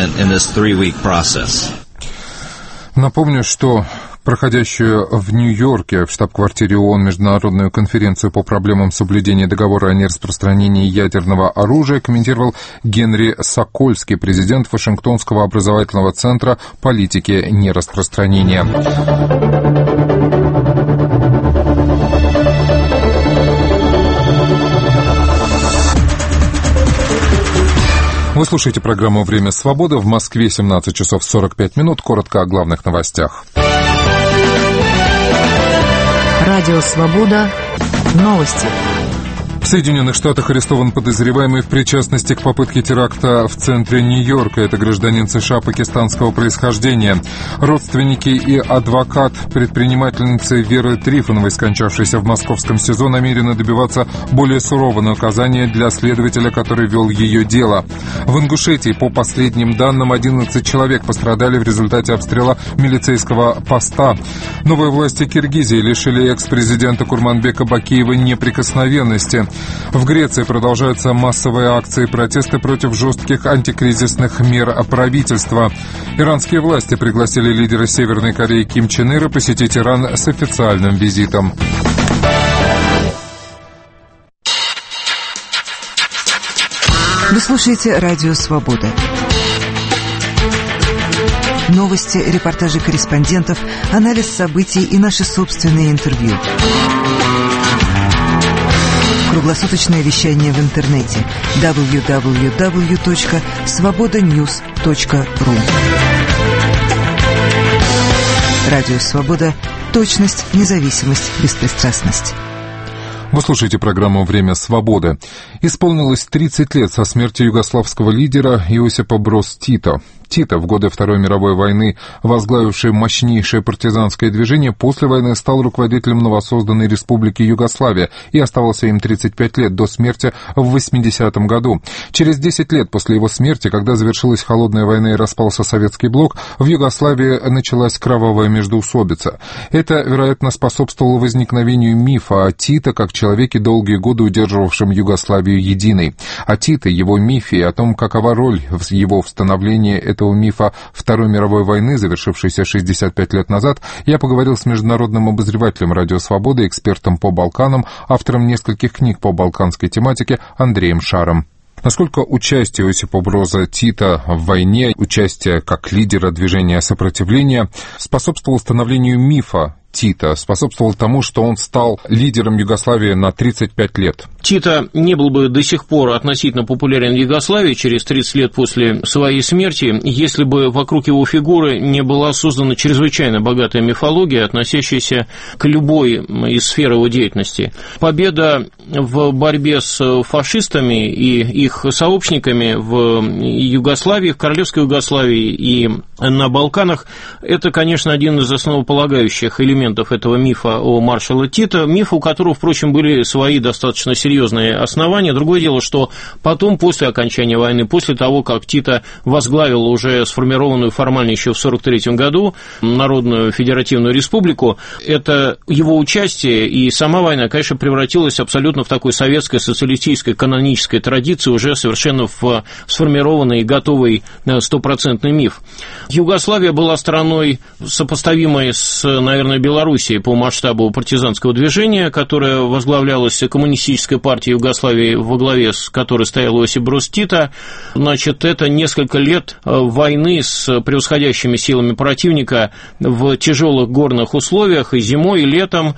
Напомню, что проходящую в Нью-Йорке в штаб-квартире ООН международную конференцию по проблемам соблюдения договора о нераспространении ядерного оружия комментировал Генри Сокольский, президент Вашингтонского образовательного центра политики нераспространения. Вы слушаете программу «Время свободы». В Москве 17 часов 45 минут. Коротко о главных новостях. Радио «Свобода». Новости. В Соединенных Штатах арестован подозреваемый в причастности к попытке теракта в центре Нью-Йорка. Это гражданин США пакистанского происхождения. Родственники и адвокат предпринимательницы Веры Трифоновой, скончавшейся в московском СИЗО, намерены добиваться более сурового наказания для следователя, который вел ее дело. В Ингушетии, по последним данным, 11 человек пострадали в результате обстрела милицейского поста. Новые власти Киргизии лишили экс-президента Курманбека Бакиева неприкосновенности. В Греции продолжаются массовые акции протеста против жестких антикризисных мер правительства. Иранские власти пригласили лидера Северной Кореи Ким Чен Ира посетить Иран с официальным визитом. Вы слушаете «Радио Свобода». новости, репортажи корреспондентов, анализ событий и наши собственные интервью. Круглосуточное вещание в интернете www.svobodanews.ru. Радио «Свобода». Точность, независимость, беспристрастность. Вы слушаете программу «Время свободы». Исполнилось 30 лет со смерти югославского лидера Иосипа Броз Тито. Тито, в годы Второй мировой войны возглавивший мощнейшее партизанское движение, после войны стал руководителем новосозданной республики Югославия и оставался им 35 лет до смерти в 80-м году. Через 10 лет после его смерти, когда завершилась холодная война и распался Советский блок, в Югославии началась кровавая междоусобица. Это, вероятно, способствовало возникновению мифа о Тито как человеке, долгие годы удерживавшем Югославию единой. О Тито, его мифе и о том, какова роль его в становлении этого мифа Второй мировой войны, завершившейся 65 лет назад, я поговорил с международным обозревателем «Радио Свобода», экспертом по Балканам, автором нескольких книг по балканской тематике Андреем Шаром. Насколько участие Иосипа Броза Тита в войне, участие как лидера движения сопротивления способствовало становлению мифа Тита, способствовал тому, что он стал лидером Югославии на 35 лет? Тито не был бы до сих пор относительно популярен в Югославии через 30 лет после своей смерти, если бы вокруг его фигуры не была создана чрезвычайно богатая мифология, относящаяся к любой из сфер его деятельности. Победа в борьбе с фашистами и их сообщниками в Югославии, в Королевской Югославии и на Балканах – это, конечно, один из основополагающих элементов этого мифа о маршале Тито, миф, у которого, впрочем, были свои достаточно серьезные основания. Другое дело, что потом, после окончания войны, после того, как Тито возглавил уже сформированную формально еще в 1943 году Народную Федеративную Республику, это его участие и сама война, конечно, превратилась абсолютно в такой советской социалистической канонической традиции, уже совершенно в сформированный и готовый стопроцентный миф. Югославия была страной, сопоставимой с, наверное, Белоруссией по масштабу партизанского движения, которое возглавлялось Коммунистической партией Югославии, во главе с которой стоял Иосип Броз Тито. Значит, это несколько лет войны с превосходящими силами противника в тяжелых горных условиях и зимой, и летом,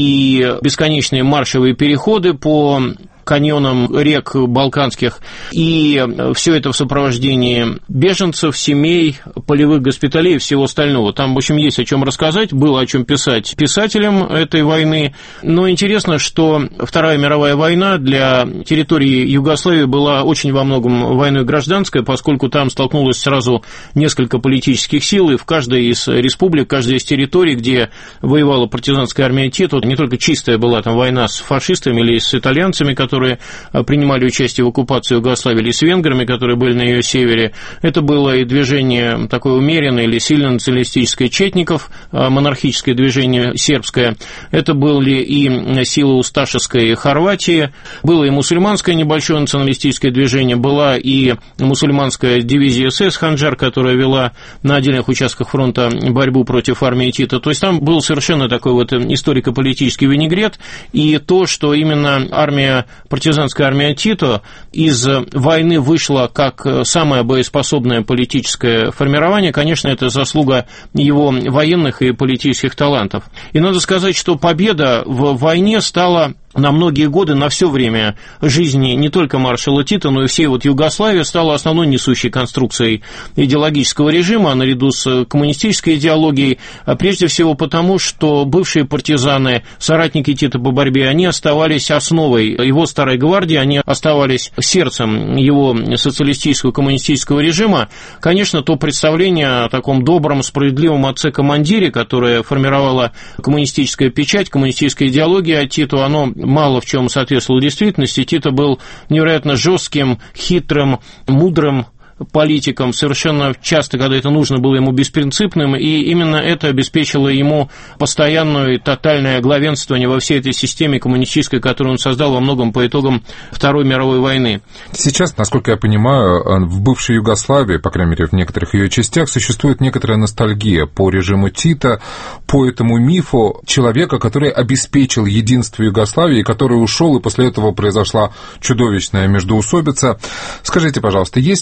и бесконечные маршевые переходы по каньонам рек балканских, и все это в сопровождении беженцев, семей, полевых госпиталей и всего остального. Там, в общем, есть о чем рассказать, было о чем писать писателям этой войны, но интересно, что Вторая мировая война для территории Югославии была очень во многом войной гражданской, поскольку там столкнулось сразу несколько политических сил, и в каждой из республик, каждой из территорий, где воевала партизанская армия Тито, не только чистая была там война с фашистами или с итальянцами, которые принимали участие в оккупации Югославии, или с венграми, которые были на ее севере. Это было и движение такое умеренное или сильно националистическое четников, монархическое движение сербское. Это были и силы Усташевской Хорватии, было и мусульманское небольшое националистическое движение, была и мусульманская дивизия СС «Ханджар», которая вела на отдельных участках фронта борьбу против армии Тита. То есть там был совершенно такой вот историко-политический винегрет, и то, что именно партизанская армия Тито из войны вышла как самое боеспособное политическое формирование, конечно, это заслуга его военных и политических талантов. И надо сказать, что победа в войне стала на многие годы, на все время жизни не только маршала Тита, но и всей вот Югославии стала основной несущей конструкцией идеологического режима, наряду с коммунистической идеологией, прежде всего потому, что бывшие партизаны, соратники Тита по борьбе, они оставались основой его старой гвардии, они оставались сердцем его социалистического коммунистического режима. Конечно, то представление о таком добром, справедливом отце-командире, которое формировала коммунистическая печать, коммунистическая идеология Титу, оно мало в чем соответствовало действительности. Тито был невероятно жестким, хитрым, мудрым политиком, совершенно часто, когда это нужно, было ему беспринципным, и именно это обеспечило ему постоянное и тотальное главенствование во всей этой системе коммунистической, которую он создал во многом по итогам Второй мировой войны. Сейчас, насколько я понимаю, в бывшей Югославии, по крайней мере, в некоторых ее частях, существует некоторая ностальгия по режиму Тита, по этому мифу человека, который обеспечил единство Югославии, который ушел, и после этого произошла чудовищная междоусобица. Скажите, пожалуйста, есть ли что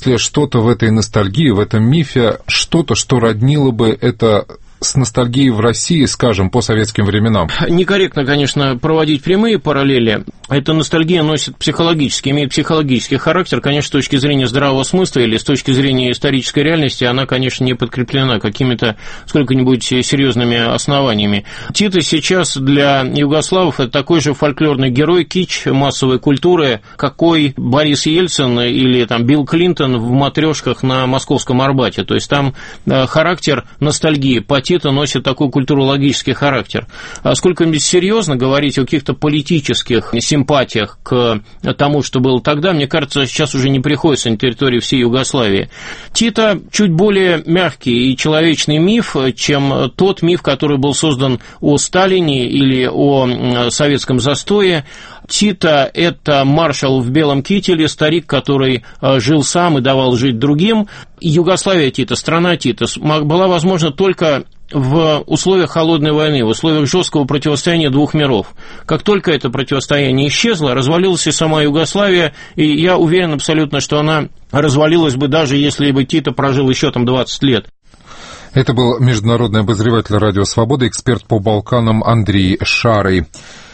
что-то в этой ностальгии, в этом мифе, что-то, что роднило бы это с ностальгией в России, скажем, по советским временам? Некорректно, конечно, проводить прямые параллели. Эта ностальгия носит психологический, имеет психологический характер. Конечно, с точки зрения здравого смысла или с точки зрения исторической реальности, она, конечно, не подкреплена какими-то сколько-нибудь серьезными основаниями. Тито сейчас для югославов это такой же фольклорный герой, кич массовой культуры, какой Борис Ельцин или там Билл Клинтон в «Матрешках» на Московском Арбате. То есть там характер ностальгии по Тито носит такой культурологический характер. А сколько-нибудь серьезно говорить о каких-то политических симпатиях к тому, что было тогда, мне кажется, сейчас уже не приходится на территории всей Югославии. Тито чуть более мягкий и человечный миф, чем тот миф, который был создан о Сталине или о советском застое. Тито – это маршал в белом кителе, старик, который жил сам и давал жить другим. Югославия Тито, страна Тито была возможна только в условиях холодной войны, в условиях жесткого противостояния двух миров. Как только это противостояние исчезло, развалилась и сама Югославия, и я уверен абсолютно, что она развалилась бы, даже если бы Тито прожил еще там 20 лет. Это был международный обозреватель «Радио Свобода», эксперт по Балканам Андрей Шарый.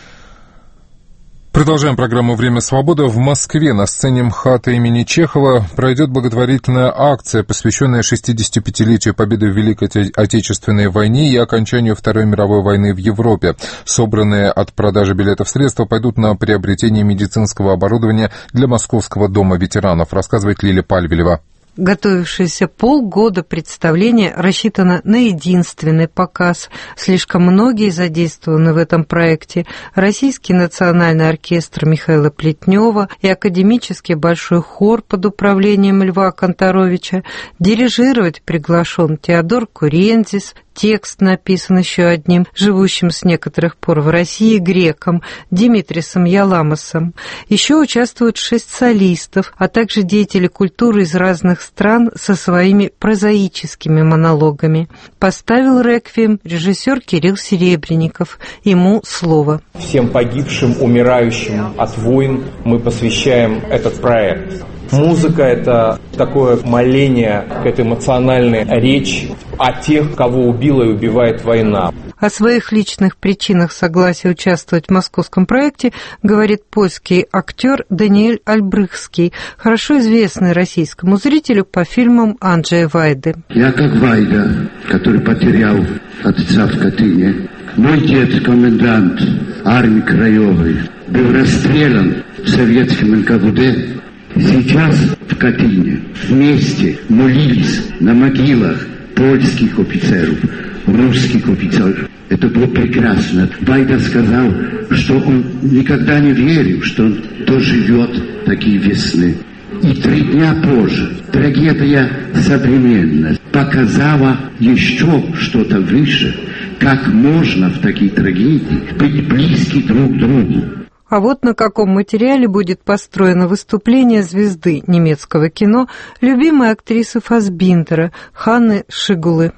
Продолжаем программу «Время свободы». В Москве на сцене МХАТа имени Чехова пройдет благотворительная акция, посвященная 65-летию победы в Великой Отечественной войне и окончанию Второй мировой войны в Европе. Собранные от продажи билетов средства пойдут на приобретение медицинского оборудования для Московского дома ветеранов, рассказывает Лиля Пальвелева. Готовившееся полгода представление рассчитано на единственный показ. Слишком многие задействованы в этом проекте. Российский национальный оркестр Михаила Плетнева и академический большой хор под управлением Льва Конторовича. Дирижировать приглашен Теодор Курензис. Текст написан еще одним, живущим с некоторых пор в России греком, Димитрисом Яламосом. Еще участвуют 6 солистов, а также деятели культуры из разных стран со своими прозаическими монологами. Поставил реквием режиссер Кирилл Серебренников. Ему слово. Всем погибшим, умирающим от войн мы посвящаем этот проект. Музыка – это такое моление, это эмоциональная речь о тех, кого убила и убивает война. О своих личных причинах согласия участвовать в московском проекте говорит польский актер Даниэль Альбрыхский, хорошо известный российскому зрителю по фильмам Анджея Вайды. Я как Вайда, который потерял отца в Катыни. Мой дед, комендант армии Краевой, был расстрелян в советском НКВД. Сейчас в Катыни вместе молились на могилах польских офицеров, русских офицеров. Это было прекрасно. Вайда сказал, что он никогда не верил, что он доживет такие весны. И 3 дня позже трагедия современная показала еще что-то выше, как можно в такие трагедии быть близки друг к другу. А вот на каком материале будет построено выступление звезды немецкого кино, любимой актрисы Фассбиндера Ханны Шигулы.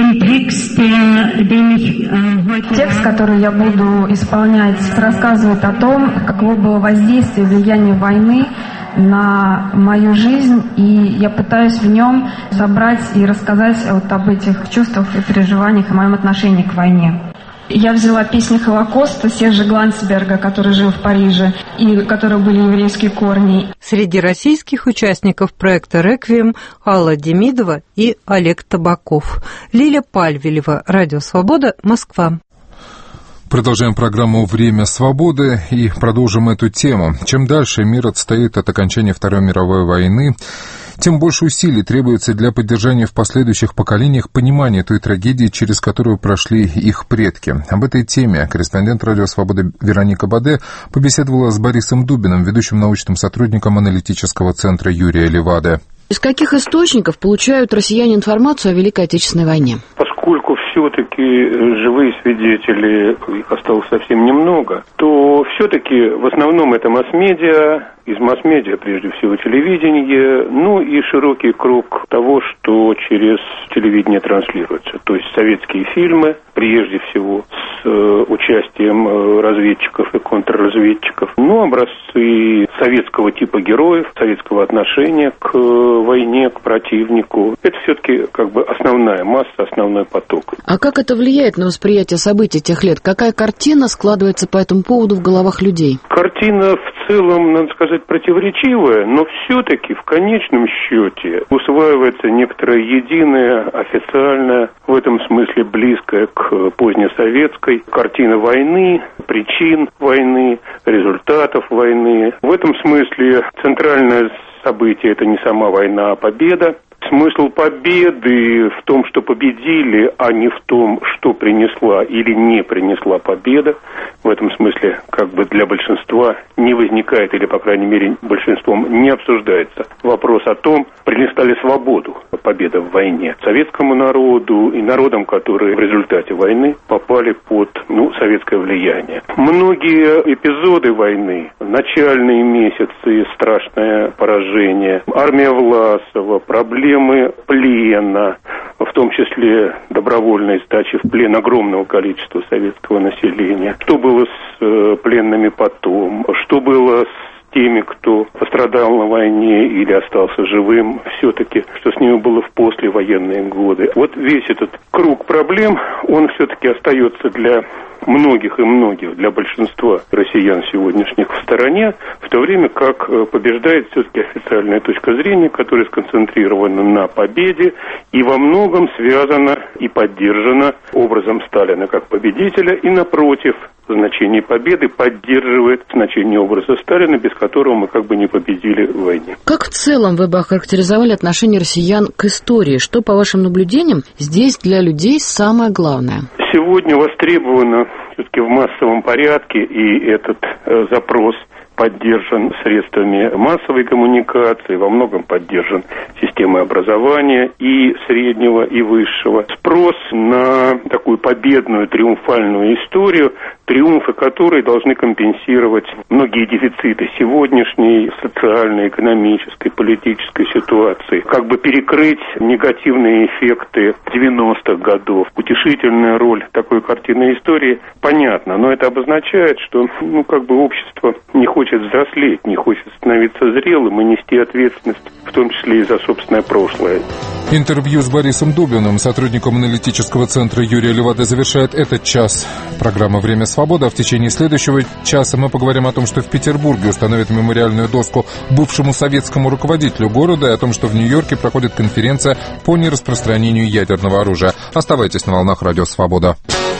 Текст, который я буду исполнять, рассказывает о том, каково было воздействие и влияние войны на мою жизнь, и я пытаюсь в нем собрать и рассказать вот об этих чувствах и переживаниях, о моем отношении к войне. Я взяла песни Холокоста Сержа Глансберга, который жил в Париже, и у которого были еврейские корни. Среди российских участников проекта «Реквием» Алла Демидова и Олег Табаков. Лиля Пальвелева, Радио Свобода, Москва. Продолжаем программу «Время свободы» и продолжим эту тему. Чем дальше мир отстоит от окончания Второй мировой войны, тем больше усилий требуется для поддержания в последующих поколениях понимания той трагедии, через которую прошли их предки. Об этой теме корреспондент «Радио Свобода» Вероника Баде побеседовала с Борисом Дубиным, ведущим научным сотрудником аналитического центра Юрия Левады. Из каких источников получают россияне информацию о Великой Отечественной войне? Поскольку все-таки живые свидетели, их осталось совсем немного, то все-таки в основном это масс-медиа, из масс-медиа, прежде всего телевидения, ну и широкий круг того, что через телевидение транслируется. То есть советские фильмы, прежде всего с участием разведчиков и контрразведчиков, ну, образцы советского типа героев, советского отношения к войне, к противнику. Это все-таки как бы основная масса, основной поток. А как это влияет на восприятие событий тех лет? Какая картина складывается по этому поводу в головах людей? Картина в целом, надо сказать, противоречивая, но все-таки в конечном счете усваивается некоторая единая, официальная, в этом смысле близкая к позднесоветской картина войны, причин войны, результатов войны. В этом смысле центральное событие – это не сама война, а победа. Смысл победы в том, что победили, а не в том, что принесла или не принесла победа. В этом смысле как бы для большинства не возникает, или, по крайней мере, большинством не обсуждается вопрос о том, принесла ли свободу победа в войне советскому народу и народам, которые в результате войны попали под советское влияние. Многие эпизоды войны, начальные месяцы, страшное поражение, армия Власова, проблемы плена, в том числе добровольной сдачи в плен огромного количества советского населения. Что было с пленными потом, что было с теми, кто пострадал на войне или остался живым, все-таки, что с ними было в послевоенные годы. Вот весь этот круг проблем, он все-таки остается для многих и многих, для большинства россиян сегодняшних в стороне, в то время как побеждает все-таки официальная точка зрения, которая сконцентрирована на победе и во многом связана и поддержана образом Сталина как победителя, и напротив, значение победы поддерживает значение образа Сталина, без которого мы как бы не победили в войне. Как в целом вы бы охарактеризовали отношение россиян к истории? Что, по вашим наблюдениям, здесь для людей самое главное? Сегодня востребовано все-таки в массовом порядке, и этот запрос поддержан средствами массовой коммуникации, во многом поддержан системой образования и среднего, и высшего. Спрос на такую победную, триумфальную историю, триумфы которой должны компенсировать многие дефициты сегодняшней социальной, экономической, политической ситуации, как бы перекрыть негативные эффекты 90-х годов. Утешительная роль такой картины истории понятна, но это обозначает, что общество не хочет взрослеть, не хочет становиться зрелым и нести ответственность, в том числе и за собственное прошлое. Интервью с Борисом Дубиным, сотрудником аналитического центра Юрия Левады, завершает этот час программы «Время свободы». А в течение следующего часа мы поговорим о том, что в Петербурге установят мемориальную доску бывшему советскому руководителю города, и о том, что в Нью-Йорке проходит конференция по нераспространению ядерного оружия. Оставайтесь на волнах Радио Свобода.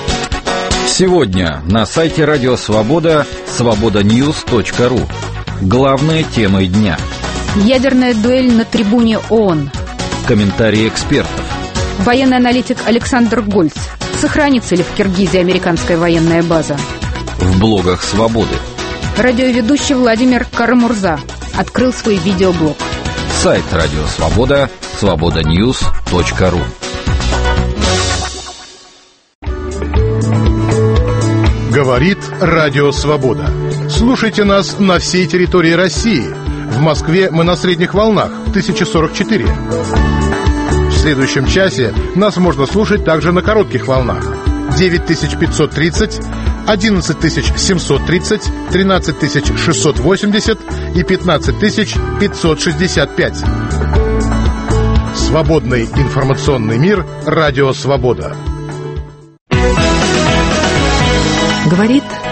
Сегодня на сайте Радио Свобода свободаnews.ru. Главные темы дня. Ядерная дуэль на трибуне ООН. Комментарии экспертов. Военный аналитик Александр Гольц. Сохранится ли в Киргизии американская военная база? В блогах Свободы. Радиоведущий Владимир Карамурза открыл свой видеоблог. Сайт Радио Свобода свободаnews.ru. Говорит Радио Свобода. Слушайте нас на всей территории России. В Москве мы на средних волнах 1044. В следующем часе нас можно слушать также на коротких волнах 9530, 11730, 13680 и 15565. Свободный информационный мир. Радио Свобода. Говорит